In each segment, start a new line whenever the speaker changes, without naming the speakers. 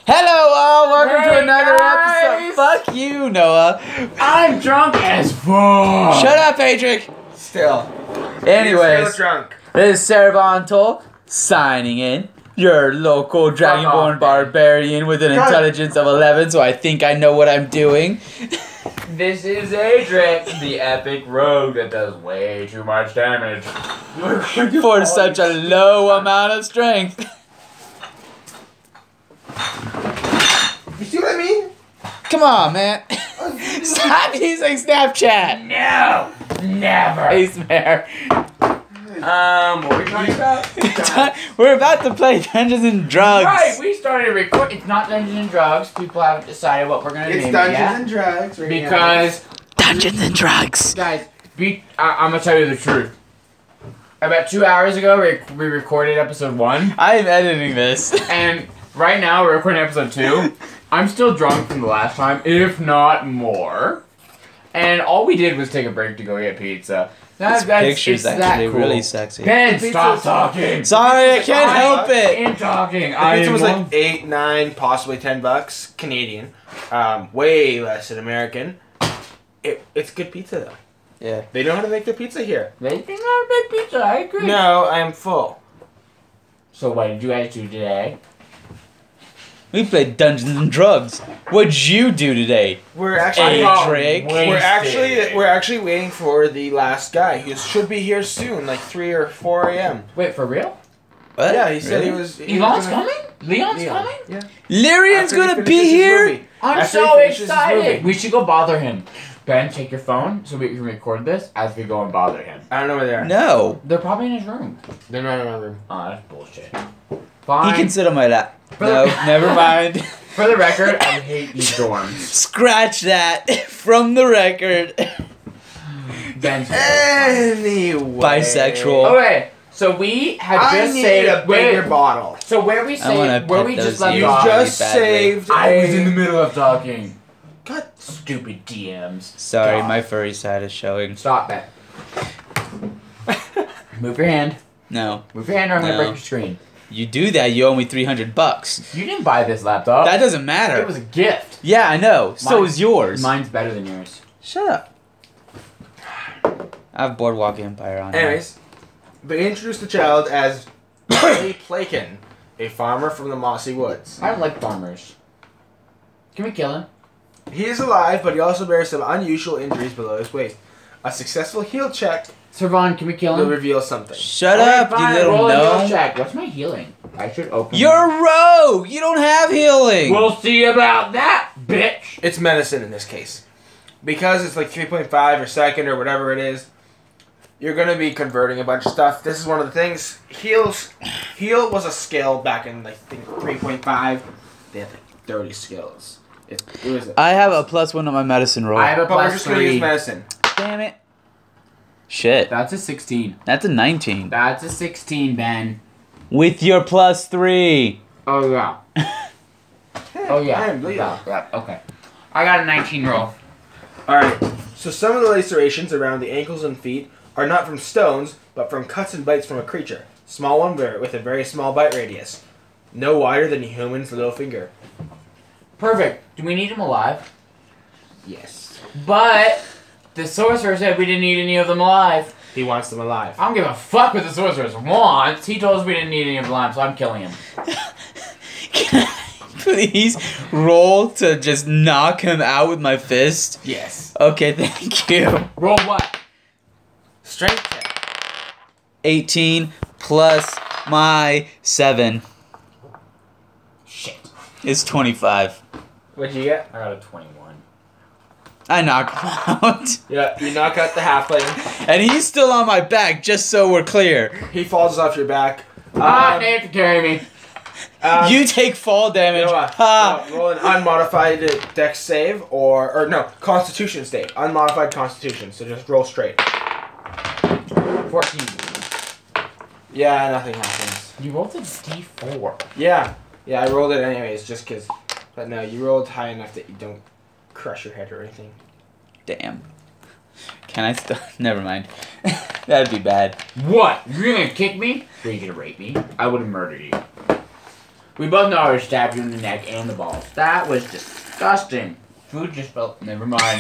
Hello all, welcome to another
guys.
episode. Fuck you, Noah.
I'm drunk as fuck.
Shut up, Patrick.
Still.
Anyways,
Still drunk.
this is Servon Tolk signing in. Your local Dragonborn barbarian with an intelligence of 11, so I think I know what I'm doing.
This is Adric, the epic rogue that does way too much damage.
For such a low amount of strength.
You see what I mean?
Come on, man. Stop using Snapchat.
No, never.
Hey, Mare.
What were we talking about?
We're about to play Dungeons and Drugs.
Right, we started recording. It's not Dungeons and Drugs. People haven't decided what we're gonna name
It's
it
Dungeons
yet.
and Drugs. Right
Because,
Dungeons and Drugs.
guys, I'm gonna tell you the truth. About 2 hours ago, we recorded episode 1,
I am editing this.
and right now we're recording episode 2. I'm still drunk from the last time, if not more. And all we did was take a break to go get pizza.
This picture's
it's
actually
that cool.
really sexy.
Ben,
Pizza's-
stop talking.
Sorry, I can't help it.
I'm talking.
The pizza was like $8, $9, possibly $10 Canadian. Way less than American. It's good pizza though.
Yeah.
They know how to make their pizza here.
They think I'm a big pizza. I agree.
No, I am full.
So what did you guys do today?
We played Dungeons and Drugs. What'd you do today?
We're
Hey,
actually
Drake.
we're actually waiting for the last guy. He should be here soon, like 3 or 4 a.m.
Wait, for real?
What?
Yeah, he said
Really?
he was.
Elon's coming? Leon's
Leon.
coming?
Yeah.
Lyrian's
After he
gonna
finishes
be
his
here?
movie.
I'm
After he
so
finishes his
excited.
movie.
We should go bother him. Ben, take your phone so we can record this as we go and bother him.
I don't know where they are.
No.
They're probably in his room.
They're not in my room.
Oh, that's bullshit.
He
Fine.
can sit on my lap.
For
No,
the-
never mind.
For the record, I hate these dorms.
Scratch that from the record.
Ben's
Anyway.
Bisexual.
Okay, so we had
I
just
need
saved
a bigger bottle.
So where we
I wanna
saved, where
pet
we just
those
left
You
off.
really
just
badly.
saved.
I was in the middle of talking.
God.
Stupid DMs.
Sorry,
God.
my furry side is showing.
Stop that. Move your hand.
No.
Move your hand or I'm gonna
No.
break your screen.
You do that, you owe me $300.
You didn't buy this laptop.
That doesn't matter.
It was a gift.
Yeah, I know. So
Mine-
is yours.
Mine's better than yours.
Shut up. I have Boardwalk Empire on. here.
Anyways, they introduced the child as Billy Plakin, a farmer from the Mossy Woods.
I don't like farmers. Can we kill him?
He is alive, but he also bears some unusual injuries below his waist. A successful heal check
Servon, can we kill
will
him?
reveal something.
Shut
Okay,
up,
fine,
you little
roll a heal
gnome.
check. What's my healing? I should open.
You're a rogue. You don't have healing.
We'll see about that, bitch.
It's medicine in this case. Because it's like 3.5 or second or whatever it is, you're going to be converting a bunch of stuff. This is one of the things. Heal was a skill back in, I think, 3.5. They had like 30 skills. It was
I have a +1 on my medicine roll.
I have a
But we're
plus
just going to use
3.
medicine.
Damn it. Shit.
That's a 16.
That's a 19.
That's a 16, Ben.
With your +3.
Oh yeah. Oh yeah.
Damn, Leo.
Yeah. Okay. I got a 19 roll.
Alright, so some of the lacerations around the ankles and feet are not from stones, but from cuts and bites from a creature. Small one with a very small bite radius. No wider than a human's little finger.
Perfect. Do we need him alive?
Yes.
But the sorcerer said we didn't need any of them alive.
He wants them alive.
I don't give a fuck what the sorcerer wants. He told us we didn't need any of them alive, so I'm killing him.
Can I please roll to just knock him out with my fist?
Yes.
Okay, thank you.
Roll what?
Strength check.
18 plus my 7
Shit.
is 25.
What'd you get?
I got a 21.
I knock him out.
Yeah, you knock out the halfling.
And he's still on my back, just so we're clear.
He falls off your back.
They have to carry me.
You take fall
You
damage.
know what?
Ha!
Roll an unmodified dex save or no, constitution save. Unmodified constitution, so just roll straight.
14.
Yeah, nothing happens.
You rolled a d4.
Yeah, I rolled it anyways, just cause. But no, you rolled high enough that you don't crush your head or anything.
Damn. Can I still? Never mind. That'd be bad.
What? You're gonna kick me? Or are you gonna rape me? I would have murdered you. We both know I would stab you in the neck and the balls. That was disgusting. Food just felt. Never mind.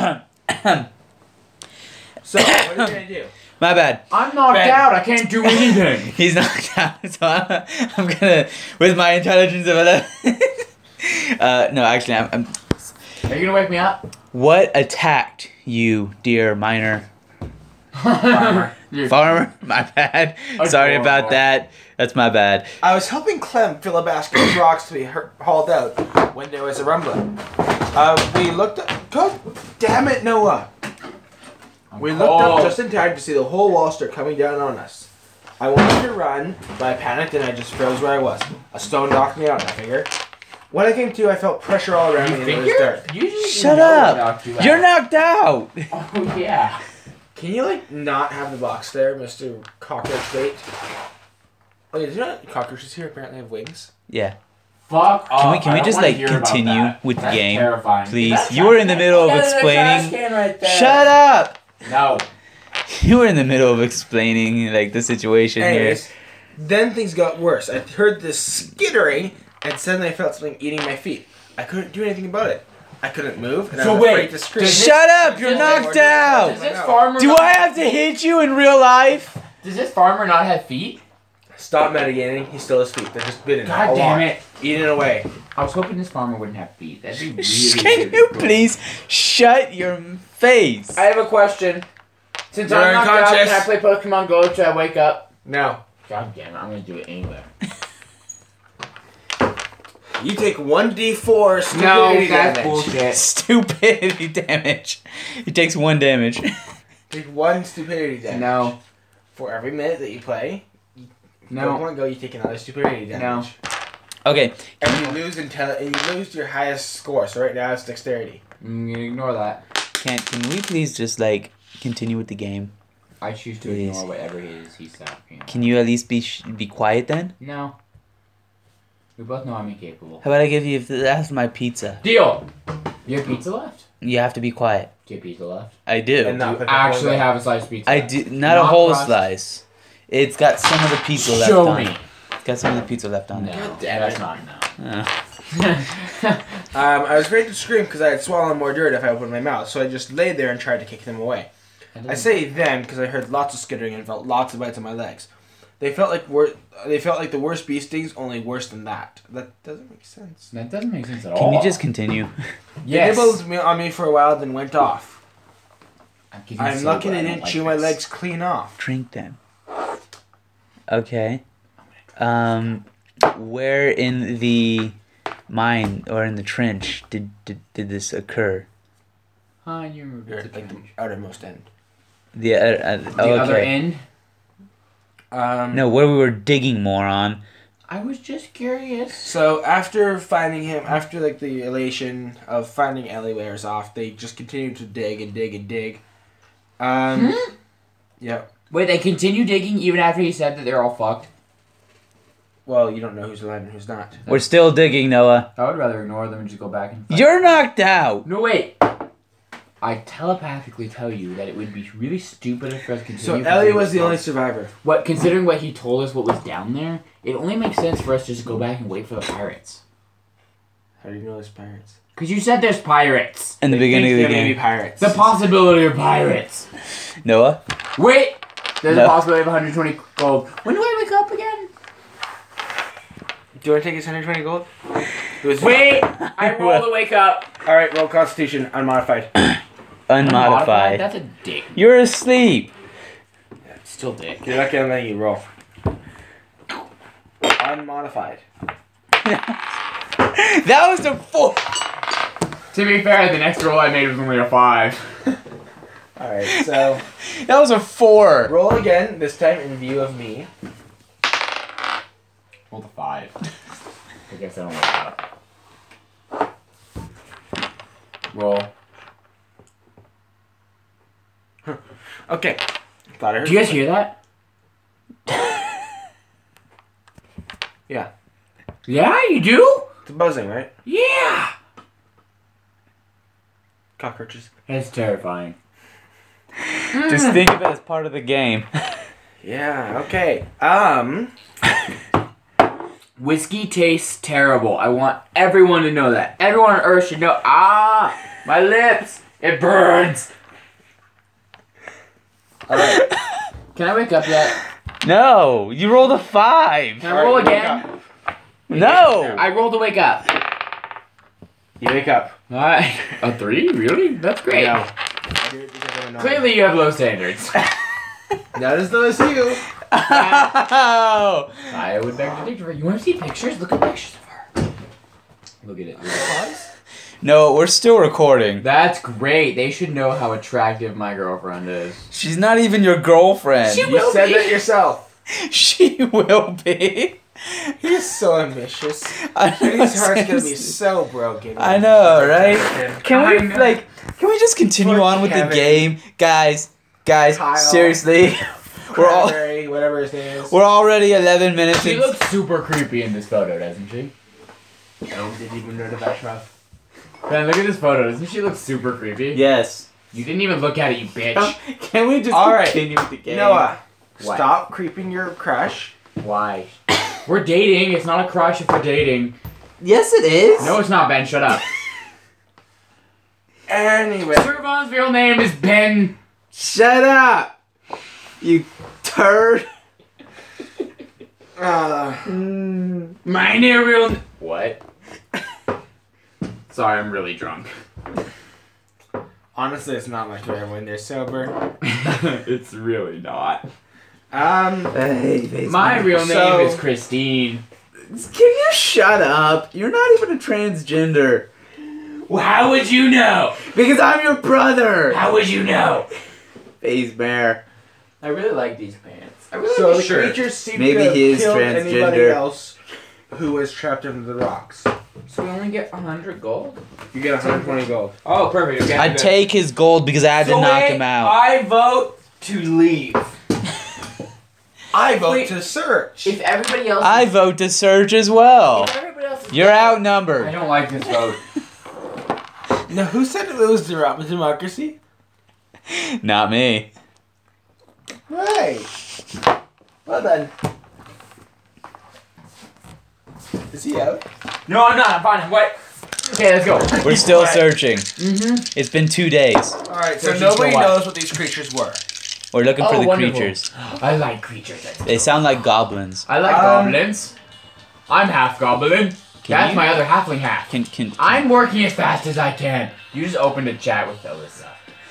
So, what are you gonna do?
My bad.
I'm knocked
Ben.
out. I can't do anything.
He's knocked out, so I'm gonna, with my intelligence of 11. No, actually, I'm.
Are you gonna wake me up?
What attacked you, dear minor
Farmer.
farmer? My bad. Sorry about that. That's my bad.
I was helping Clem fill a basket of rocks to be hauled out when there was a rumbling. We looked up. God damn it, Noah! We looked up just in time to see the whole wall start coming down on us. I wanted to run, but I panicked and I just froze where I was. A stone knocked me out, I figure. When I came to, I felt pressure all around me and it was dark.
Shut up! You're knocked out!
Oh, yeah.
Can you, like, not have the box there, Mr. Cockroach Bait? Oh, yeah, do you know cockroaches here apparently have wings?
Yeah.
Fuck off.
Can we
I
just,
don't wanna
like,
hear about
continue
that.
with the
That's
game?
Terrifying.
Please.
That's
You were in the middle of
There's a trash
explaining.
can right there.
Shut up!
No.
You were in the middle of explaining, like, the situation
Anyways, then things got worse. I heard this skittering, and suddenly I felt something eating my feet. I couldn't do anything about it. I couldn't move, and I
So
was
wait,
afraid to scream.
here. Shut up! You're
Does
knocked
Does
out!
this farmer
Do
not
I have to hit you in real life?
Does this farmer not have feet?
Stop metagaming. He still has feet. They're just bitten.
God
a
damn
lot.
it.
Eating it away.
I was hoping this farmer wouldn't have feet. That'd be really
Can you please shut your face?
I have a question. Since
You're
I'm knocked out,
unconscious.
can I play Pokemon Go till I wake up?
No.
God damn it, I'm gonna do it anyway.
You take 1d4 stupidity
No, that's
damage.
bullshit.
Stupidity damage. He takes 1 damage.
Take 1 stupidity damage.
No.
For every minute that you play,
No.
Pokemon Go, you take another stupidity damage.
Okay.
And you lose you lose your highest score. So right now it's dexterity.
I'm gonna ignore that.
Can we please just, like, continue with the game?
I choose to
Please.
ignore whatever he is he's talking about.
Can you at least be quiet then?
No. We both know I'm incapable.
How about I give you, that's my pizza.
Deal! You have pizza left?
You have to be quiet.
Do you have pizza left?
I do.
And not
You
put the whole
actually
thing.
have a slice of pizza.
I do. Not a
Not
whole
crust.
slice. It's got some of the pizza left
Show
on
me.
it. It's got some of the pizza left on
No,
it.
God damn
that's
it.
not enough.
Uh,
I was ready to scream because I had swallowed more dirt if I opened my mouth, so I just laid there and tried to kick them away. I say then because I heard lots of skittering and felt lots of bites on my legs. They felt like the worst bee stings, only worse than that. That doesn't make sense.
That doesn't make sense at all.
Can you just continue?
Yes.
They nibbled on me for a while, then went off.
I'm
I'm lucky they didn't chew my legs clean off.
Drink them. Okay. Where in the mine or in the trench did this occur?
On your
Or, like the outermost end.
The
the
okay.
other end.
No, where we were digging, moron.
I was just curious.
So after finding him, after like the elation of finding Ellie wears off, they just continued to dig and dig and dig. Yeah.
Wait, they continue digging even after he said that they're all fucked?
Well, you don't know who's alive and who's not.
We're still digging, Noah.
I would rather ignore them and just go back and fight.
You're knocked out.
No, wait. I telepathically tell you that it would be really stupid for us to continue.
So
from
Ellie
doing
was the
this.
only survivor.
What, considering what he told us, what was down there, it only makes sense for us to just go back and wait for the pirates.
How do you know there's pirates?
Because you said there's pirates.
In the
They
beginning of
think
the
there may be
game.
pirates.
The possibility of pirates.
Noah?
Wait! There's
No.
a possibility of 120 gold. When do I wake up again?
Do you want to take his 120 gold?
Wait! I roll to wake up.
All right, roll Constitution, unmodified.
Unmodified.
That's a dick.
You're asleep.
Still dick.
You're lucky I'm letting you roll. Unmodified.
That was a 4.
To be fair, the next roll I made was only a 5.
All right, so
That was a 4.
roll again. This time in view of me.
Roll the 5. I guess I don't wake up. Roll.
Okay. Thought I heard.
Do you guys hear that?
Yeah.
Yeah, you do?
It's buzzing, right?
Yeah!
Cockroaches.
That's terrifying.
Just think of it as part of the game.
Yeah. Okay.
Whiskey tastes terrible. I want everyone to know that. Everyone on Earth should know. Ah, my lips. It burns.
Alright.
Can I wake up yet?
No, you rolled a 5.
Can I roll
Alright, wake
again?
No.
I rolled to wake up.
You wake up.
Alright. A 3? Really? That's great.
No. I do it because I'm annoying.
Clearly you have low standards.
Not as low as you.
Oh.
I would beg to differ. You want to see pictures? Look at pictures of her. Look at it.
No, we're still recording.
That's great. They should know how attractive my girlfriend is.
She's not even your girlfriend.
She
You
will
said
be.
that yourself.
She will be.
He's so ambitious.
I
And his heart's gonna be
seriously.
so broken.
I know, right? Can
I
we
know.
can we just continue
Poor
on with
Kevin.
the game, guys?
Kyle.
Seriously,
Cranberry, whatever his name is.
we're already 11 minutes.
She
in.
looks super creepy in this photo, doesn't she?
No, didn't even know about Trump.
Man, look at this photo. Doesn't she look super creepy?
Yes.
You didn't even look at it, you bitch.
Can we just
All right.
continue with the game?
Noah,
What?
stop creeping your crush.
Why? We're dating. It's not a crush if we're dating.
Yes, it is.
No, it's not, Ben. Shut up.
Anyway.
Servon's real name is Ben.
Shut up, you turd.
My new real. What? Sorry, I'm really drunk.
Honestly, it's not like that when they're sober.
It's really not.
Hey,
My real name
So-
is Christine.
Can you shut up? You're not even a transgender.
Well, how would you know?
Because I'm your brother.
How would you know?
Face bear.
I really like these pants. I really
So
like
the
the shirt.
creatures seem
Maybe
to have
he is
killed anybody
transgender.
else who was trapped under the rocks.
So we only get 100 gold?
You get 120 gold.
Oh, perfect. Okay,
I'd take his gold because I had to knock him out.
I vote to leave.
I vote
Wait.
to search.
If everybody else,
I vote to search as well.
if everybody else, is
You're
dead- I
outnumbered.
don't like this vote.
Now, who said it was democracy?
Not me.
Right. Well done. Is he out?
No, I'm not. I'm fine. What? Okay, let's go.
We're still searching.
Mm-hmm.
It's been 2 days.
Alright, so
Searching
nobody
for what?
knows what these creatures were.
We're looking for
Oh,
the
wonderful.
creatures.
I like creatures.
They sound like goblins.
I like goblins. I'm half goblin. That's
you-
my other halfling half.
Can
I'm working as fast as I can. You just opened a chat with Alyssa.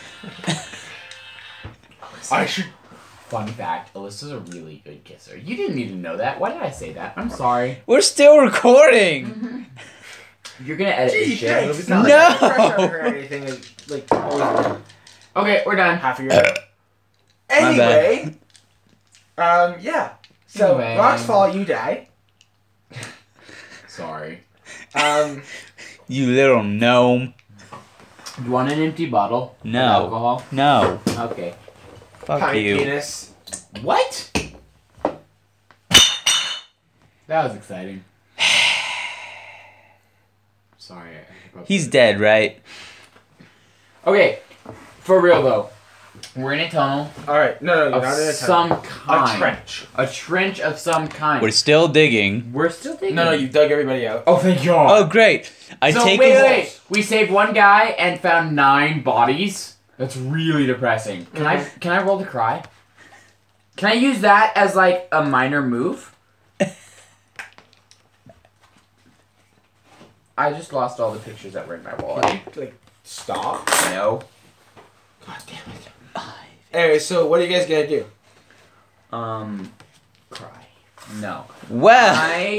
I should.
Fun fact, Alyssa's a really good kisser. You didn't need to know that. Why did I say that? I'm sorry.
We're still recording.
You're gonna edit this
Gee,
shit.
thanks.
It's not
No.
like-
Crush on her or anything. Like, always been
Okay, we're done.
half a year. Anyway. Yeah. So,
Anyway.
rocks fall, you die.
Sorry.
You little gnome.
You want an empty bottle? of
No.
alcohol?
No.
Okay.
Fuck
Tiny
you.
penis.
What? That was exciting. Sorry.
He's dead, right?
Okay, for real though. We're in a tunnel
Alright, no, you're
of
not in a tunnel.
some kind.
A trench.
A trench of some kind.
We're still digging.
We're still digging.
No, you dug everybody out.
Oh, thank God.
Oh, great. I
so
take
wait,
his.
wait. We saved one guy and found 9 bodies. That's really depressing. Can I roll to cry? Can I use that as like a minor move? I just lost all the pictures that were in my wallet.
Like, stop.
No.
God damn it. Anyway, so what are you guys gonna do?
Cry. No.
Well,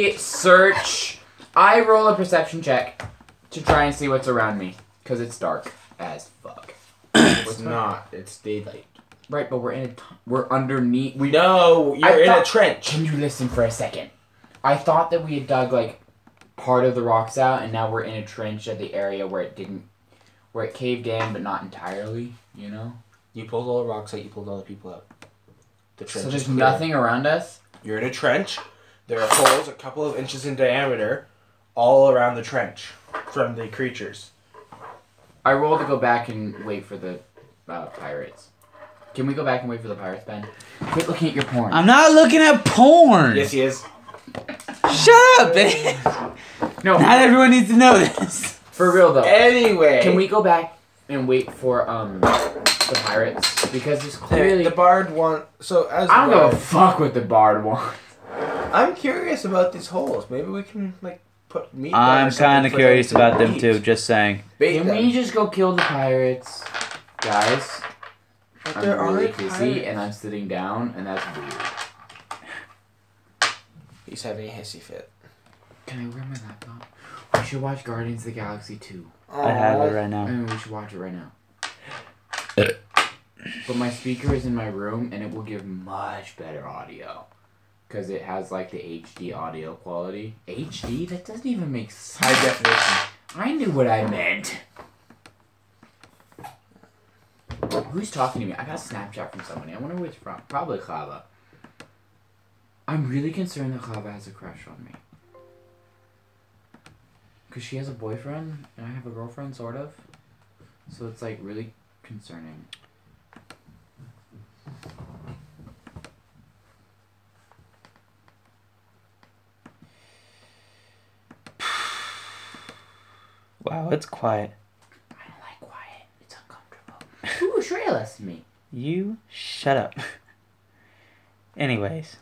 I roll a perception check to try and see what's around me. Because it's dark as fuck.
It's not. It's daylight.
Right, but we're underneath.
No, you're in a trench.
Can you listen for a second? I thought that we had dug like part of the rocks out, and now we're in a trench at the area where it caved in, but not entirely. You know.
You pulled all the rocks out, you pulled all the people out. The trench
So
is
there's
clear.
nothing around us.
You're in a trench. There are holes a couple of inches in diameter all around the trench from the creatures.
I roll to go back and wait for the pirates. Can we go back and wait for the pirates, Ben? Quit looking at your porn.
I'm not looking at porn.
Yes, he is.
Shut up, babe.
No,
Not everyone needs to know this.
for real though.
Anyway.
Can we go back and wait for the pirates? Because there's clearly
the bard one? So as
I don't
the
give a
bard,
fuck what the bard wants.
I'm curious about these holes. Maybe we can like put meat. down
I'm
or something
kind of
for
curious
them to
about them
eat.
too. Just saying.
Bait
Can
them.
we just go kill the pirates, guys?
But
I'm
there
really
aren't
pissy
pirates.
and I'm sitting down, and that's weird.
He's having a hissy fit.
Can I wear my laptop? We should watch Guardians of the Galaxy 2.
I have it right now.
We should watch it right now. But my speaker is in my room, and it will give much better audio. Because it has, like, the HD audio quality. HD? That doesn't even make sense.
High definition.
I knew what I meant. Who's talking to me? I got a Snapchat from somebody. I wonder who it's from. Probably Clava. I'm really concerned that Clava has a crush on me. Because she has a boyfriend, and I have a girlfriend, sort of. So it's, like, really concerning.
Wow, it's quiet.
I don't like quiet. It's uncomfortable. Ooh, Shreya less than me.
You shut up. Anyways.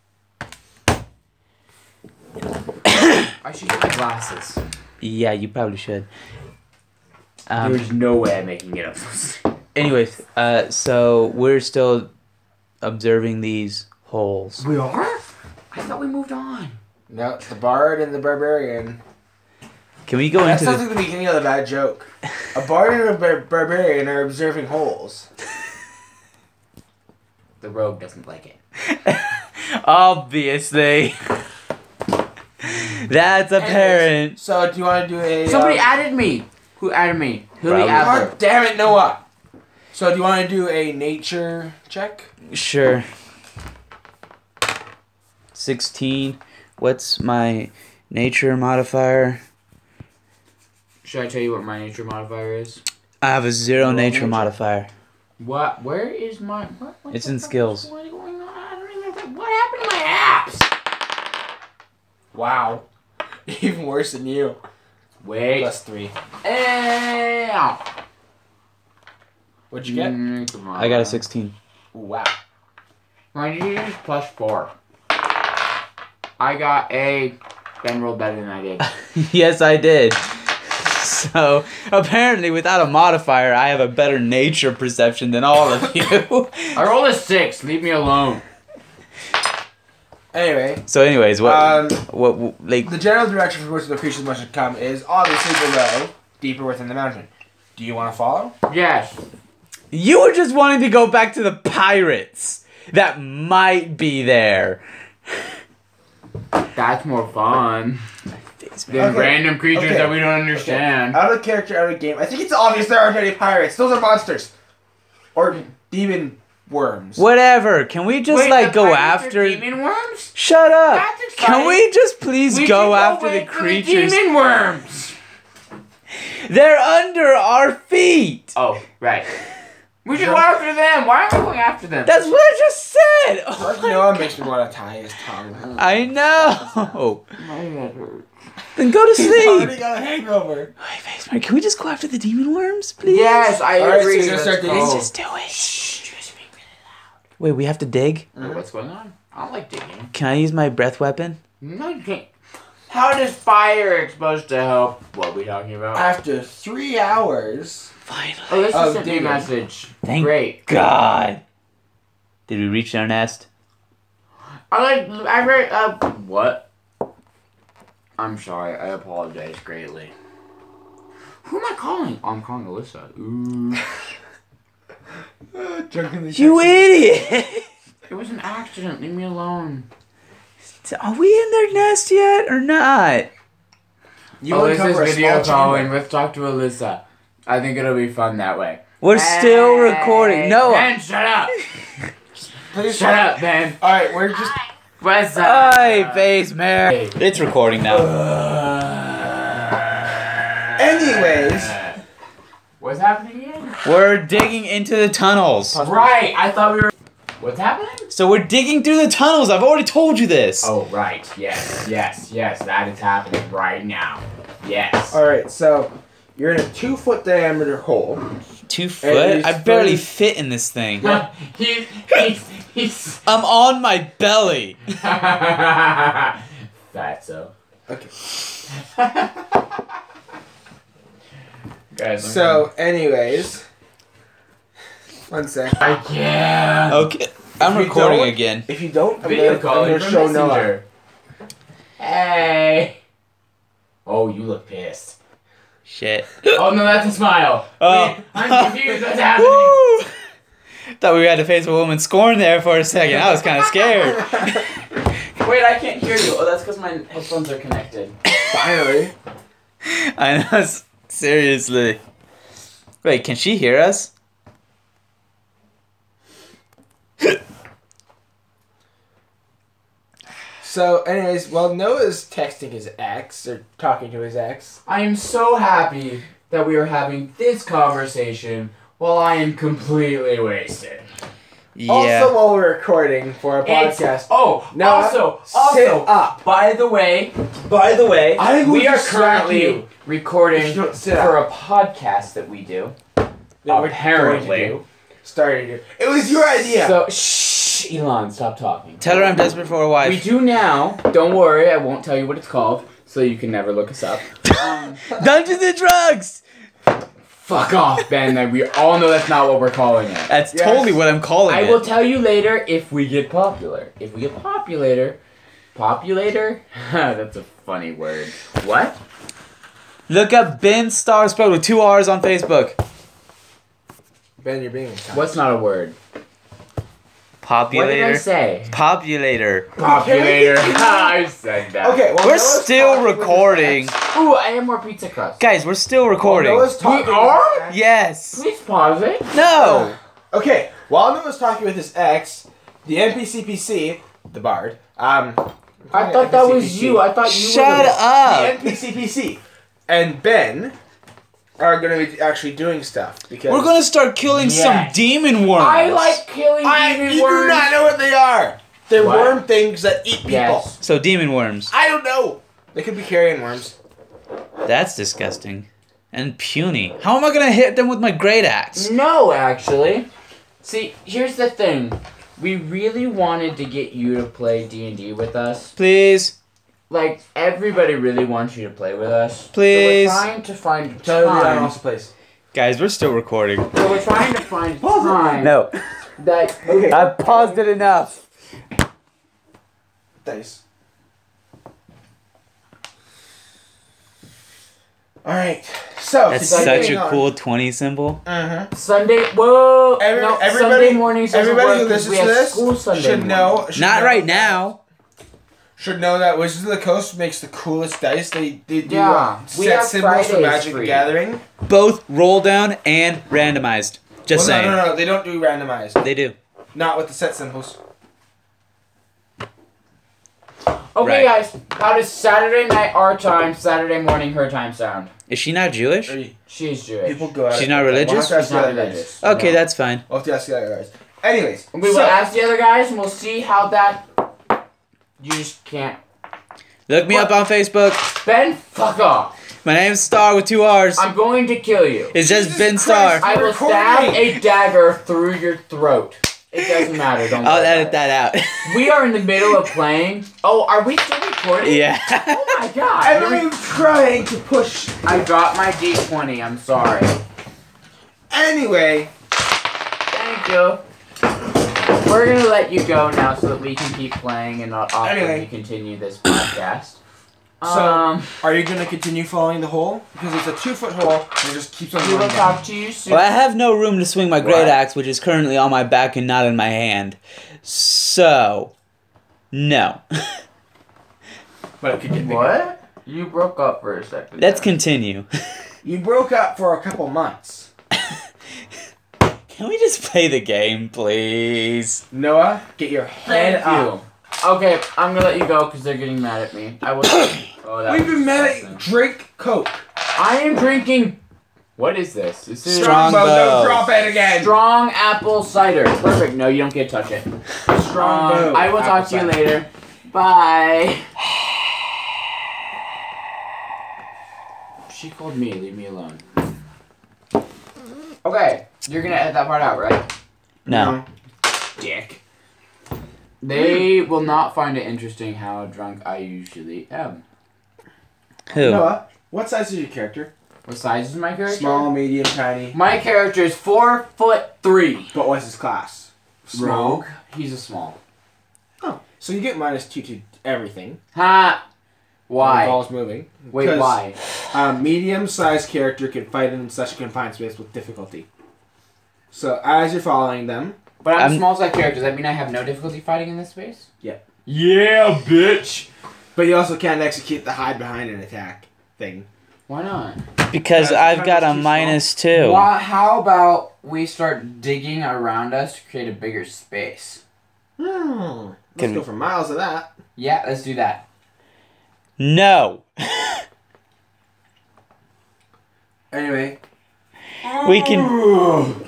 I should get my glasses.
Yeah, you probably should.
There's no way I'm making it up.
Anyways, so we're still observing these holes.
We are? I thought we moved on.
No, the bard and the barbarian.
Can we go
That
into
sounds
the...
like the beginning of the bad joke. A bard and a barbarian are observing holes.
The rogue doesn't like it.
Obviously. That's apparent.
So do you want to do a...
Somebody added me. Who added me? Hilly
Probably.
Adler.
God damn it, Noah! So do you want to do a nature check?
Sure. 16. What's my nature modifier?
Should I tell you what my nature modifier is?
I have a 0
Roll
nature
nature.
modifier.
What? Where is my... What
It's
the
in
fuck
skills.
is going on? I don't even... What happened to my apps?
Wow. Even worse than you.
Wait.
Plus 3.
Ow.
What'd you get?
I got a 16.
Wow.
My nature is plus 4. I got a... Ben rolled better than I did.
Yes, I did. So, apparently, without a modifier, I have a better nature perception than all of you.
I rolled a 6. Leave me alone.
Anyway,
So, anyways, like,
the general direction for which the creatures must come is obviously below, deeper within the mountain. Do you want to follow?
Yes.
you were just wanting to go back to the pirates that might be there.
That's more fun than
Okay,
random creatures
okay,
that we don't understand.
Out of character, out of game. I think it's obvious there aren't any pirates. Those are monsters. Or demon worms.
Whatever. Can we just,
Wait,
like,
the
go
pirates are
after...
demon worms?
Shut up.
That's exciting.
Can we just please
We
go
should
after
wait
the
for
creatures?
demon worms.
They're under our feet.
Oh, right. We should go after them. Why are we going after them?
That's what I just said. Oh my
Noah
God.
makes me want to tie his tongue.
I know.
My head hurts.
Then go to
He's
sleep.
already got a hangover.
Wait, Faceman, can we just go after the demon worms, please?
Yes, I
Alright, so
agree.
you're gonna start digging?
Let's
go.
just do it.
Shh, just speak really loud.
Wait, we have to dig?
What's going on? I don't like digging.
Can I use my breath weapon?
No, you can't. How does fire supposed to help? What are we talking about?
After 3 hours.
Finally.
Oh, this
Oh,
is sent me a
digging.
message.
Thank
Great.
God. Did we reach our nest?
I read, what? I'm sorry, I apologize greatly. Who am I calling? Oh, I'm calling Alyssa. Ooh.
Drunkenly
You idiot!
It was an accident, leave me alone.
Are we in their nest yet or not?
You
Alyssa's
uncover a
video
small
calling,
chamber.
let's talk to Alyssa. I think it'll be fun that way.
We're still recording. No.
Ben, shut up!
Please
Shut up, Ben!
Alright, we're just...
What's up?
Hey, Face Mare. It's recording now.
Anyways.
What's happening again?
We're digging into the tunnels.
Right, I thought we were... What's happening?
So we're digging through the tunnels. I've already told you this.
Oh, right. Yes. That is happening right now. Yes.
Alright, so you're in a 2-foot diameter hole.
2
And
foot?
it's
I barely
very-
fit in this thing.
He's
I'm on my belly.
Fatso.
Okay.
Guys,
So, anyways. One sec.
I can't.
Okay. I'm
If you
recording
don't-
again.
If you don't, I'm
Video
gonna
calling from
show Noah.
Messenger. Hey. Oh, you look pissed.
Shit.
Oh no, that's a smile.
Oh.
Wait, I'm confused. What's happening?
Woo! Thought we had to face a woman scorn there for a second. I was kind of scared.
Wait, I can't hear you. Oh, that's because my headphones are connected.
Finally.
I know. Seriously. Wait, can she hear us?
So, anyways, while Noah's texting his ex, or talking to his ex,
I am so happy that we are having this conversation while I am completely wasted.
Yeah.
also while we're recording for a
It's-
podcast,
Oh,
Noah,
also,
sit up.
by the way,
I'm
we
going
are
to slap
currently
you if
recording
you don't sit
for
up.
a podcast that we do.
That we're
Apparently.
going to do. Started to do. It was your idea.
So, shh, Elon, stop talking.
Tell her I'm desperate for a
We
wife.
do now. Don't worry, I won't tell you what it's called, so you can never look us up.
Dungeons and Drugs!
Fuck off, Ben. Then we all know that's not what we're calling it.
That's
Yes.
totally what I'm calling
I
it.
will tell you later if we get popular. If we get populator, that's a funny word. What?
Look up Ben Star spelled with 2 R's on Facebook.
Ben, you're being a cunt.
What's not a word? What did I
Populator.
say?
Populator.
Populator. I said that.
Okay, well,
We're
Noah's
still
talking with his
recording.
ex.
Ooh, I have more pizza crust.
Guys, we're still
While
recording.
Noah's talking with his
are?
ex-
Yes.
Please pause it.
No.
Okay, while Noah's talking with his ex, the NPCPC, the Bard,
I thought that was you. I thought you
Shut
were the-
up.
the NPCPC, and Ben are going to be actually doing stuff because
We're gonna start killing some
Yes.
demon worms.
I like killing demon
you
worms.
do not know what they are. They're
What?
worm things that eat people.
Yes.
So demon worms.
I don't know. They could be carrion worms.
That's disgusting. And puny. How am I gonna hit them with my great axe?
No, actually. See, here's the thing. We really wanted to get you to play D&D with us.
Please.
Like, everybody really wants you to play with us.
Please.
So we're trying to find
Tell me
time.
place.
Guys, we're still recording.
So we're trying to find time
No.
that...
Okay.
I've paused it enough.
Dice. All right. So
That's
Sunday
such a cool 20 symbol.
Mm-hmm.
Sunday... Whoa! No,
everybody,
Sunday mornings doesn't
everybody who
work 'cause
listens
we
to
have
this
school Sunday
should
morning.
know.
Not right now.
Should know that Wizards of the Coast makes the coolest dice. They do
Yeah, we
set
have
symbols for
Fridays
Magic the
free.
Gathering.
Both roll down and randomized. Just
Well,
saying.
no, they don't do randomized.
They do.
Not with the set symbols.
Okay,
Right.
guys. How does Saturday night our time, Saturday morning her time sound?
Is she not Jewish?
She's Jewish.
People go out.
She's not religious?
We'll have to ask
She's
the
not
other guys.
religious.
Okay,
No.
that's fine.
We'll have to ask the other guys. Anyways,
We will ask the other guys and we'll see how that... You just can't...
Look me up on Facebook.
Ben, fuck off.
My name's Star with 2 R's.
I'm going to kill you.
It's just
Jesus
Ben
Christ.
Star.
I will stab
recording.
a dagger through your throat. It doesn't matter. Don't
I'll
worry
edit
about
that out.
it. We are in the middle of playing. Oh, are we still recording?
Yeah.
Oh my god.
I'm trying to push.
I got my D20. I'm sorry.
Anyway,
Thank you. We're gonna let you go now so that we can keep playing and not awkwardly
Anyway.
continue this podcast.
So- are you gonna continue following the hole? Because it's a 2-foot hole and it just keeps on
We
going
will
down.
talk to you soon.
Well, I have no room to swing my great
What?
axe, which is currently on my back and not in my hand. So, no.
But it could get bigger.
What? You broke up for a second.
Let's
there.
continue.
You broke up for a couple months.
Can we just play the game, please?
Noah, get your head
Thank
up.
you. Okay, I'm gonna let you go because they're getting mad at me. I will. Oh, that
We've
was
been mad at
disgusting.
Drink Coke.
I am drinking What is this? This is
Strongbow.
Don't drop it again.
strong apple cider. Perfect. No, you don't get to touch it.
Strongbow.
I will talk to you
Apple cider.
later. Bye. She called me. Leave me alone. Okay, you're gonna edit that part out, right?
No.
Dick. They will not find it interesting how drunk I usually am.
Who?
Noah, what size is your character?
What size is my character?
Small, medium, tiny.
My character is 4'3".
But what's his class?
Rogue. He's a small.
Oh, so you get -2 to everything.
Ha!
When the
Why?
ball's moving.
Wait,
Because,
why?
Medium-sized character can fight in such a confined space with difficulty. So as you're following them,
But I'm a
I'm-
small size character. Does that mean I have no difficulty fighting in this space?
Yeah.
Yeah, bitch!
but you also can't execute the hide behind an attack thing.
Why not?
Because
Because
I've got a
too small.
-2.
Why, how about we start digging around us to create a bigger space?
Let's
Can-
go for miles of that.
Yeah, let's do that.
No.
Anyway.
We can.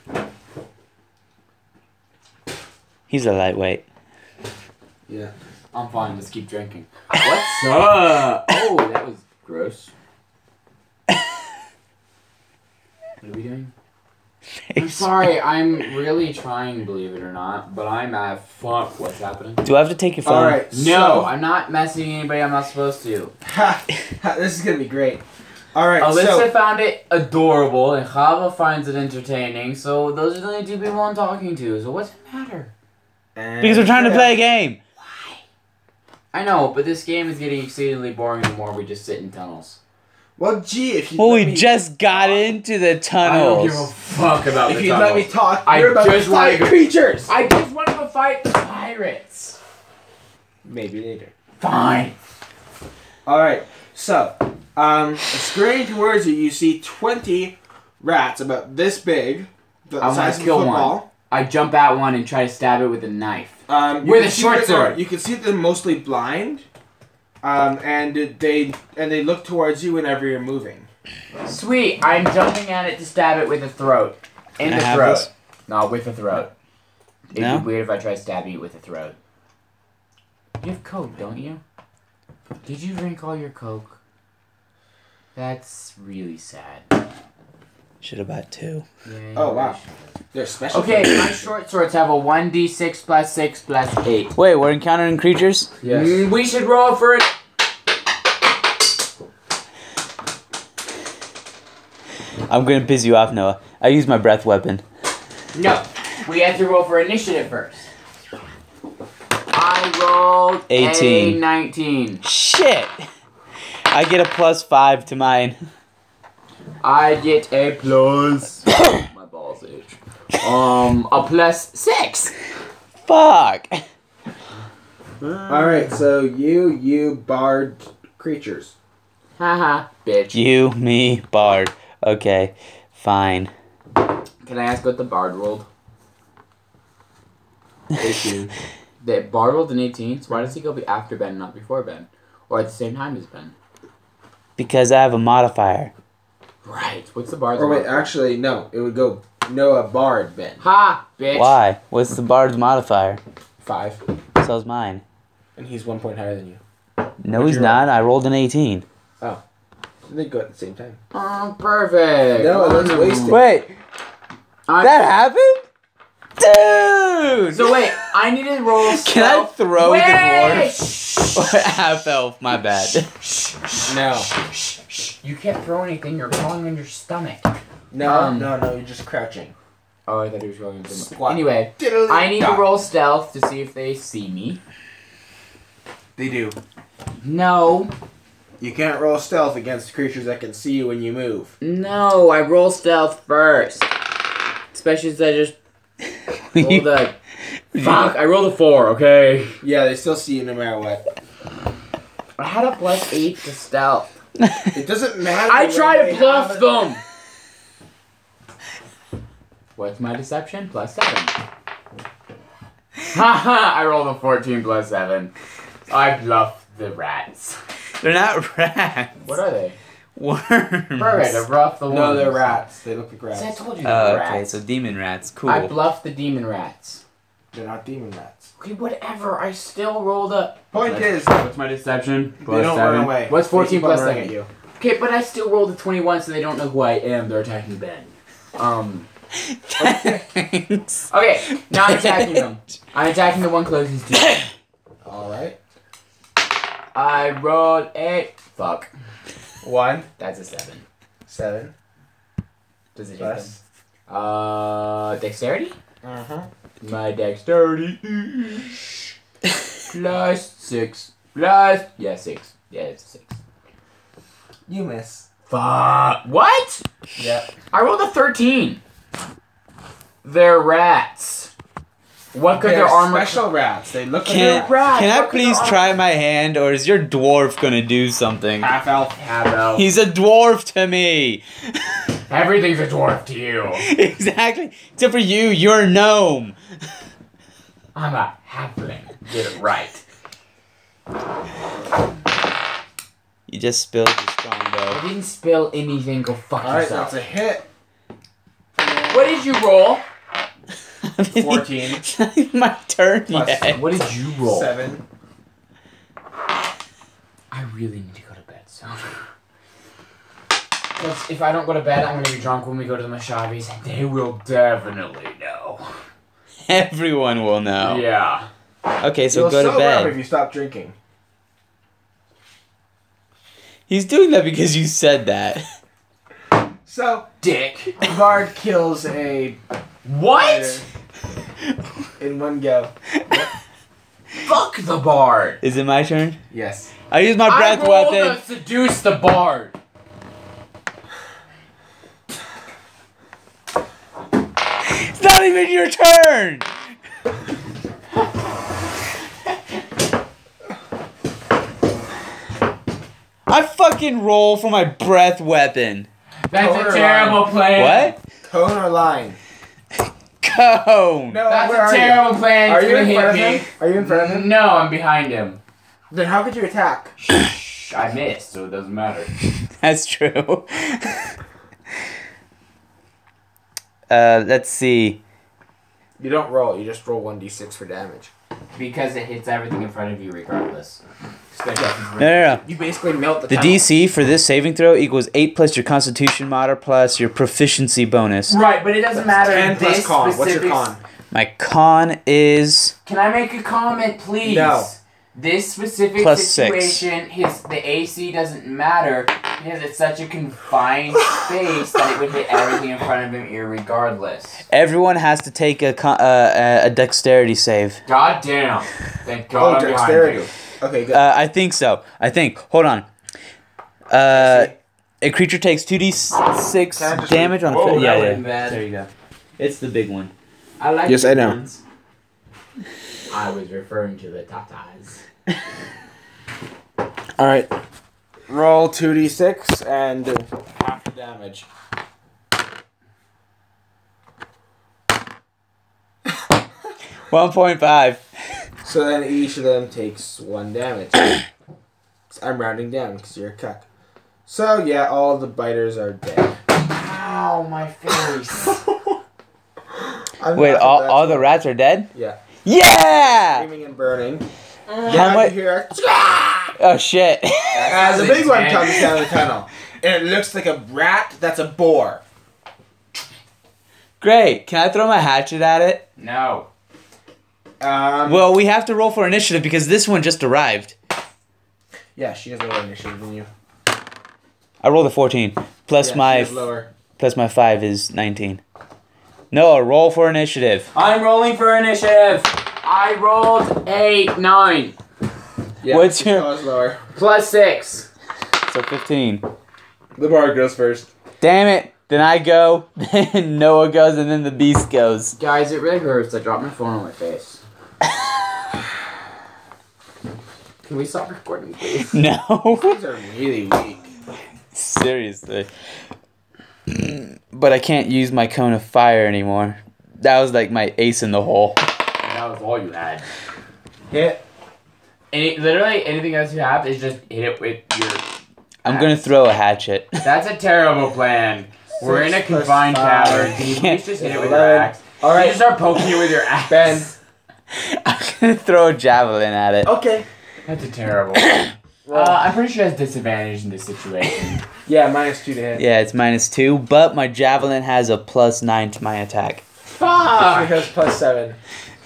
He's a lightweight.
Yeah.
I'm fine. Let's keep drinking. What's up? Oh, that was gross. What are we doing? I'm sorry. I'm really trying, believe it or not, but I'm at fuck. What's happening?
Do I have to take your phone?
All right.
No, I'm not messing anybody I'm not supposed to.
This is gonna be great. All right.
Alyssa
so
found it adorable, and Chava finds it entertaining. So those are the only two people I'm talking to. So what's the matter?
Because we're trying to play a game.
I know, but this game is getting exceedingly boring the more we just sit in tunnels.
Well, gee, if you
Well,
let
we
me,
just got into the
I don't give a
tunnels.
fuck about
if
the
you
tunnels.
let me talk,
I
you're about
just
to
wanna
fight
go-
creatures.
I just want to go fight pirates.
Maybe later.
Fine.
All right. So, scurrying towards you, you see 20 rats about this big, the
I wanna
size of a
kill one.
football.
I jump at one and try to stab it with a knife.
You
With
can
a
see
short
that they're-
sword.
You can see that they're mostly blind, and they look towards you whenever you're moving.
Sweet. I'm jumping at it to stab it with the throat. In
Can I
the
have
throat.
this?
No, with the throat. It'd
No?
be weird if I tried stabbing it with the throat. You have Coke, don't you? Did you drink all your Coke? That's really sad.
Should have bought 2.
Yeah,
Oh, wow.
I should.
They're special.
Okay, my short swords have a 1d6 plus 6 plus 8.
Wait, we're encountering creatures?
Yes.
We should roll for it.
I'm gonna piss you off, Noah. I use my breath weapon.
No, we have to roll for initiative first. I rolled
18.
a 19.
Shit! I get a +5 to mine.
I get a plus. My balls itch. A plus 6.
Fuck!
All right. So you barred creatures.
Haha, bitch.
You, me, Bard. Okay, fine.
Can I ask what the bard rolled? 18. The bard rolled an 18, so why does he go after Ben, not before Ben? Or at the same time as Ben?
Because I have a modifier.
Right. What's the bard's
Or wait,
modifier?
actually, no. It would go Noah Bard Ben.
Ha, bitch.
Why? What's the Bard's modifier?
5,
So's mine.
and he's 1 point higher than you.
No,
What'd
he's
you
not. I rolled an 18.
They go at the same time.
Oh, perfect.
No, that's wasted.
Wait,
I'm-
that happened? Dude!
So wait, I need to roll
Can I
stealth.
throw
Wait!
the dwarf? Half elf, my bad.
No.
You can't throw anything, you're crawling on your stomach.
No, you're just crouching.
Oh, I thought he was rolling.
Squat.
Anyway, I need to roll stealth to see if they see me.
They do.
No.
You can't roll stealth against creatures that can see you when you move.
No, I roll stealth first. Especially since I just rolled a... Fuck, I rolled a 4, okay?
Yeah, they still see you no matter what.
I had a plus 8 to stealth.
It doesn't matter.
I
when
try
they
to bluff
have it.
them! What's my deception? Plus 7. Haha, I rolled a 14 plus 7. I bluffed the rats.
They're not rats.
What are they?
Worms.
Perfect. I bluffed the worms.
No, they're rats. They look like
See, I
rats.
told you they were rats.
Okay, so demon rats. Cool.
I bluffed the demon rats.
They're not demon rats.
Okay, whatever. I still rolled a.
Point is,
What's my deception?
they don't run away.
What's 14
They keep on
plus
running
7?
at you.
Okay, but I still rolled a 21, so they don't know who I am. They're attacking Ben.
Thanks.
Okay, now I'm attacking them. I'm attacking the one closest to me.
Alright.
I rolled a. Fuck.
1,
That's a 7.
7,
Does it hit
plus.
them? Dexterity?
Uh-huh.
My dexterity is plus 6. Plus. Yeah, 6. Yeah, it's a 6.
You miss.
Fuck. What?
Yeah.
I rolled a 13. They're rats. What could
They're
their armor?
special rats. They look like
Can,
rats.
can I
What could
please
their
try my hand, or is your dwarf gonna do something?
Half elf.
Have elf.
He's a dwarf to me.
Everything's a dwarf to you.
Exactly. Except for you, you're a gnome.
I'm a halfling. Get it right.
You just spilled the
I
strongbow.
didn't spill anything. Go fuck
Alright,
yourself.
that's a hit.
What did you roll?
14.
It's not even my turn
Plus
yet.
What did you roll?
7.
I really need to go to bed soon. Because if I don't go to bed, I'm going to be drunk when we go to the Mashavis, and they will definitely know.
Everyone will know.
Yeah.
Okay, so
You'll
go to
sober up if
bed.
you stop drinking.
He's doing that because you said that.
So,
Dick.
the bard kills a
What?
spider in one go.
Fuck the bard.
Is it my turn?
Yes.
I use my breath
I rolled
weapon.
to seduce the bard.
It's not even your turn. I fucking roll for my breath weapon.
That's
Cone
a
or
terrible plan.
What?
Cone or line?
Cone.
No,
That's
where
a
are
terrible plan.
Are
It's
you
gonna
in front of
hit
him? Are you in front of him?
No, I'm behind him.
Then how could you attack?
Shh, I missed, so it doesn't matter.
That's true. Let's see.
You don't roll. You just roll 1d6 for damage.
Because it hits everything in front of you regardless. Especially if it's
No.
You basically melt the
The
tunnel.
DC for this saving throw equals 8 plus your Constitution mod plus your proficiency bonus.
Right, but it doesn't matter.
10 plus
This
con. What's your
specific-
con?
My con is
Can I make a comment, please?
No.
This specific
Plus 6.
situation, the AC doesn't matter because it's such a confined space that it would hit everything in front of him irregardless.
everyone has to take a dexterity save.
God damn. Thank
Oh,
God I'm behind
dexterity.
you.
Okay, good.
I think so. Hold on. A creature takes 2d6
Can I just
damage on.
Whoa,
Yeah,
that
yeah.
wasn't bad.
There you go. It's the big one.
I like
Yes,
the
I know.
ones. I was referring to the tatas.
Alright. Roll 2d6 and half the damage.
$1.5.
So then each of them takes 1 damage. I'm rounding down because you're a cuck. So yeah, all the biters are dead.
Ow, my face.
I'm
Wait,
not
all the
that-
rats are dead?
Yeah.
Yeah!
Screaming and burning.
How
How
much?
hear
Oh shit!
as a big one comes down the tunnel. And it looks like a rat that's a boar.
Great. Can I throw my hatchet at it?
No.
Well, we have to roll for initiative because this one just arrived.
Yeah, she has lower initiative than you.
I rolled a 14. Plus
Yeah, she
my
has lower.
plus my 5 is 19. No, roll for initiative.
I'm rolling for initiative. I rolled 9.
Yeah,
What's
she
your-
has lower.
Plus 6.
So 15.
The bard goes first.
Damn it. Then I go, then Noah goes, and then the beast goes.
Guys, it really hurts. I dropped my phone on my face. Can we stop recording, please?
No.
These are really weak.
Seriously. But I can't use my cone of fire anymore. That was like my ace in the hole.
That was all you had.
Hit.
Literally, anything else you have is just hit it with your
I'm gonna throw a hatchet.
That's a terrible plan. We're in a
6 plus
confined
5.
tower. Can you please just hit it with your
11.
axe?
All
You
right,
just start poking it with your axe.
Ben.
I'm gonna throw a javelin at it.
Okay.
That's a terrible.
Well,
I'm pretty sure that's disadvantage in this situation.
yeah, -2 to hit.
Yeah, it's -2, but my javelin has a +9 to my attack.
Fuck!
Because +7.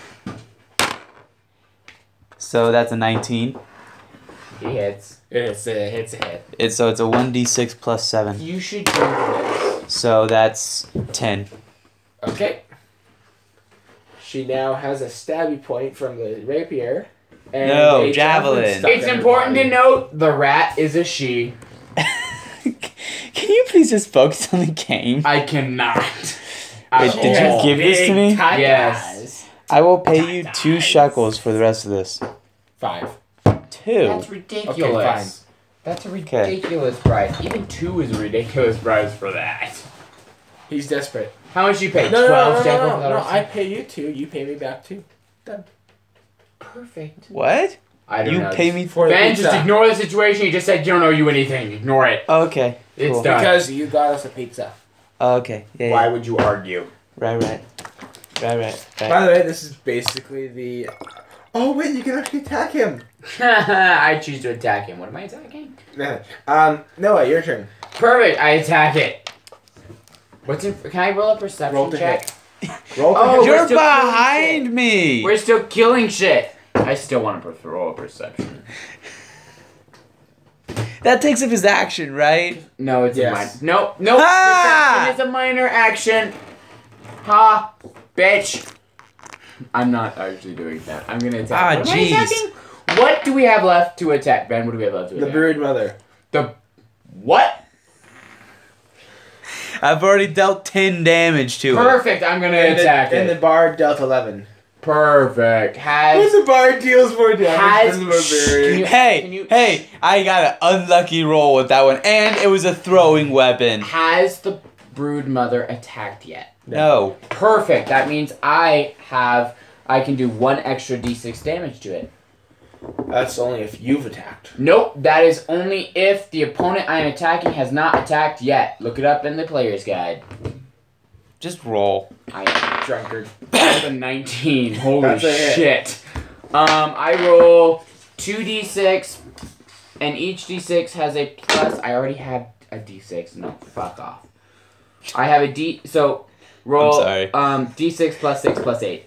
So that's a 19.
He hits. It's a hit.
It's a 1d6 +7.
You should do this.
So that's 10.
Okay. She now has a stabby point from the rapier. And
No,
a
javelin.
stuck
It's
in her
important to
body.
note the rat is a she.
Can you please just focus on the game?
I cannot.
Wait, did you give this to me?
Yes.
I will pay you 2 shekels for the rest of this.
5.
2.
That's ridiculous.
Okay, fine.
That's a ridiculous price. Even 2 is a ridiculous price for that.
He's desperate.
How much you pay?
No,
12 shekels for that
no.
also?
I pay you 2. You pay me back 2.
Perfect.
What?
I don't
You
know.
pay me
For the
Ben,
pizza.
just ignore the situation. You just said you don't owe you anything. Ignore it.
Okay.
It's
Cool.
done.
Because you got us a pizza.
Okay. Yeah.
Why
yeah.
would you argue?
Right.
By the way, this is basically the... Oh, wait, you can actually attack him.
I choose to attack him. What am I attacking?
Noah, your turn.
Perfect. I attack it. What's in? Can I roll a perception
Roll to
check?
Roll for
Oh,
hit.
we're
You're
still killing
behind
shit.
me.
We're still killing shit. I still want to roll a perception.
That takes up his action, right?
No, it's
Yes.
a minor. Nope.
Ah!
Perception is a minor action. Ha, bitch. I'm not actually doing that. I'm gonna attack.
Ah,
What am I
jeez.
attacking? What do we have left to attack, Ben? What do we have left to
The
attack?
brood mother.
The what?
I've already dealt 10 damage to it.
Perfect. I'm gonna attack
And the
it.
bard dealt 11.
Perfect.
When
Has
the bard deals more damage than the barbarian.
Can you-
Hey, I got an unlucky roll with that one, and it was a throwing weapon.
has the brood mother attacked yet?
No.
Perfect. That means I can do 1 extra d6 damage to it.
That's only if you've attacked.
Nope, that is only if the opponent I am attacking has not attacked yet. Look it up in the player's guide.
Just roll.
I am
Drunkard.
That's a 19. Holy
That's a hit.
shit. I roll 2d6, and each d6 has a plus. I already had a d6. No, fuck off. I have a d. So roll.
I'm sorry.
D6 plus 6 plus 8.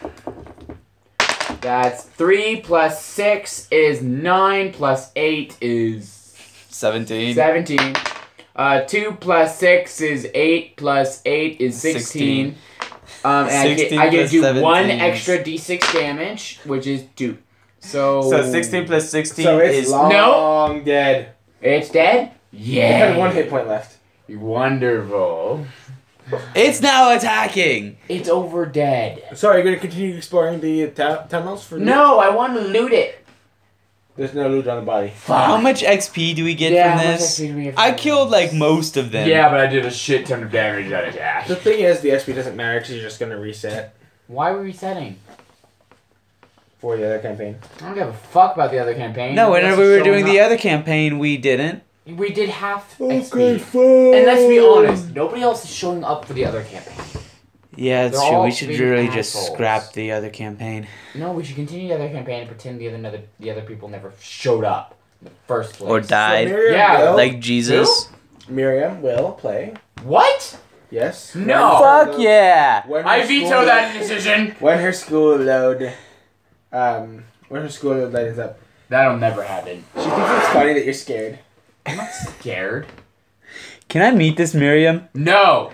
That's 3 plus 6 is 9 plus 8 is
17.
17. 2 plus 6 is 8 plus 8 is 16. And
16
I get
plus
to do
17
1
is-
extra d6 damage, which is 2. So
16 plus 16
So it's
is...
long dead.
it's dead?
You
Yeah.
had 1 hit point left.
Wonderful.
It's now attacking!
It's over dead.
So are you going to continue exploring the tunnels for
No, I want to loot it.
There's no loot on the body.
How much XP do we get from this? I killed like most of them.
Yeah, but I did a shit ton of damage that attack.
The thing is, the XP doesn't matter because you're just going to reset
Why were we resetting?
for the other campaign.
I don't give a fuck about the other campaign.
No,
Nobody
whenever
else
we
is
were
showing
doing the
up.
other campaign, we didn't.
We did half
Okay,
XP.
fine.
And let's be honest, nobody else is showing up for the other campaign.
Yeah, that's
They're
true.
all
We should
being
really just
assholes.
scrap the other campaign.
No, we should continue the other campaign and pretend the other people never showed up in the first place.
Or died.
Miriam
Yeah,
will,
Like Jesus.
Miriam will play.
What?
Yes.
No.
Fuck yeah!
When
I
her
veto
school-
that decision.
When her school load, when her school load lightens up,
That'll never happen.
she thinks it's funny that you're scared.
I'm not scared.
Can I meet this Miriam?
No.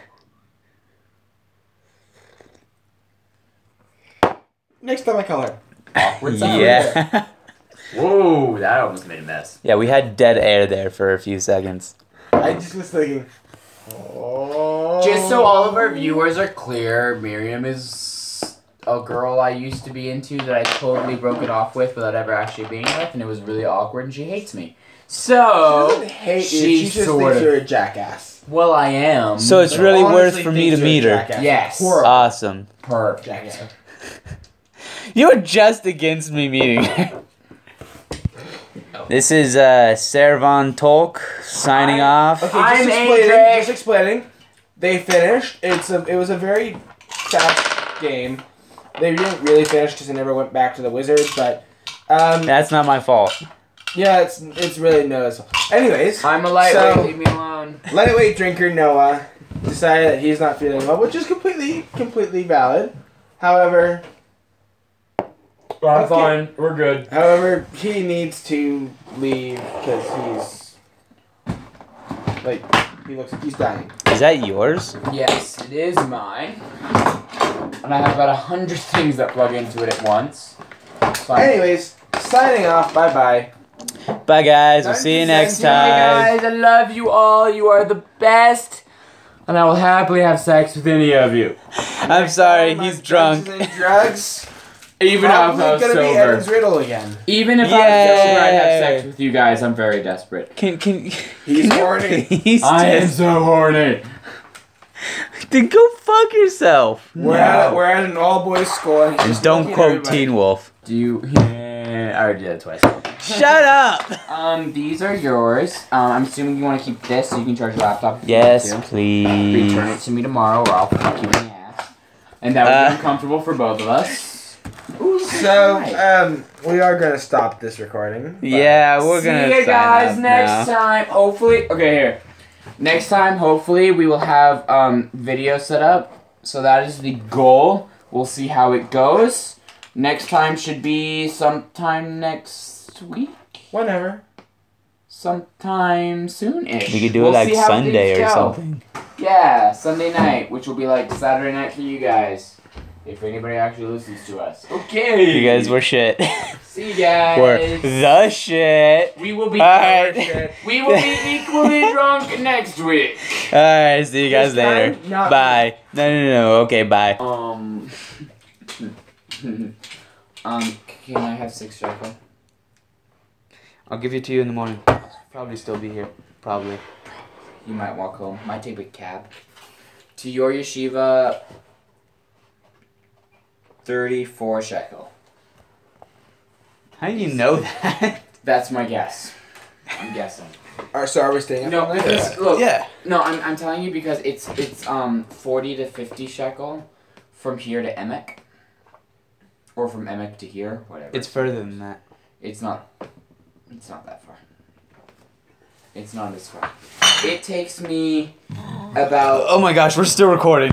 Next time I call her.
Awkward silence.
Yeah.
Whoa, that almost made a mess.
Yeah, we had dead air there for a few seconds.
I just was thinking. Oh.
Just so all of our viewers are clear, Miriam is a girl I used to be into that I totally broke it off with without ever actually being with, and it was really awkward, and she hates me.
She
So,
doesn't hate you.
she
She just
sort
thinks
of-
you're a jackass.
well, I am.
So it's
But
really worth
honestly
for me to
thinks you're a
meet her.
jackass.
Yes.
Horrible.
Awesome.
perfect.
Jackass.
You were just against me meeting her. This is Servan Tolk signing off.
Okay,
I'm
just explaining. They finished. It was a very fast game. They didn't really finish because they never went back to the Wizards, but
That's not my fault.
yeah, it's really noticeable. Anyways,
I'm a lightweight.
So-
Leave me alone.
lightweight drinker Noah decided that he's not feeling well, which is completely valid. However,
I'm
Okay.
fine. We're good.
However, he needs to leave because he's dying.
Is that yours?
Yes, it is mine. And I have about 100 things that plug into it at once. So
Anyways, signing off. Bye bye.
Bye, guys. We'll see you next
Bye,
time.
guys. I love you all. You are the best. And I will happily have sex with any of you.
I'm sorry, he's drunk.
Drugs.
Even if I
Probably
was
gonna be Evan's
sober.
riddle again.
Even if I was desperate, I'd have sex with you guys. I'm very desperate.
Can
He's horny.
please
I am
just
so horny.
then go fuck yourself.
We're at an all boys school. And he's
And
just
don't
looking at
quote
everybody.
Teen Wolf.
Do you? Yeah, I already did it twice.
Shut up.
These are yours. I'm assuming you want to keep this so you can charge your laptop. if you
Yes,
want to.
please.
Return it to me tomorrow, or I'll fuck you in the ass. And that would be uncomfortable for both of us. Ooh,
So,
nice.
we are gonna stop this recording. but-
Yeah, we're gonna
See you
sign
guys
up
next
now.
time. Hopefully, okay, here. Next time, hopefully, we will have video set up. So that is the goal. We'll see how it goes. Next time should be sometime next week.
Whenever.
Sometime soon-ish.
We could do
We'll
it like
see how
Sunday
things
or
go.
something.
Yeah, Sunday night, which will be like Saturday night for you guys. If anybody actually listens to us. Okay.
You guys were shit.
See you guys.
We're the shit.
We will be.
Alright.
We will be equally drunk next week.
Alright, see you guys
This
later.
time, not
Bye. No. Okay, bye.
Can I have 6 shekel?
I'll give it to you in the morning. Probably still be here. Probably.
You might walk home. Might take a cab. To your yeshiva, 34 shekel.
How do you know that?
That's my guess. I'm guessing.
So are we staying?
No,
up all night?
because look.
Yeah.
No, I'm telling you because it's 40 to 50 shekel from here to Emek. Or from Emek to here, whatever.
It's further than that.
It's not that far. It's not as far. It takes me about
Oh my gosh, we're still recording.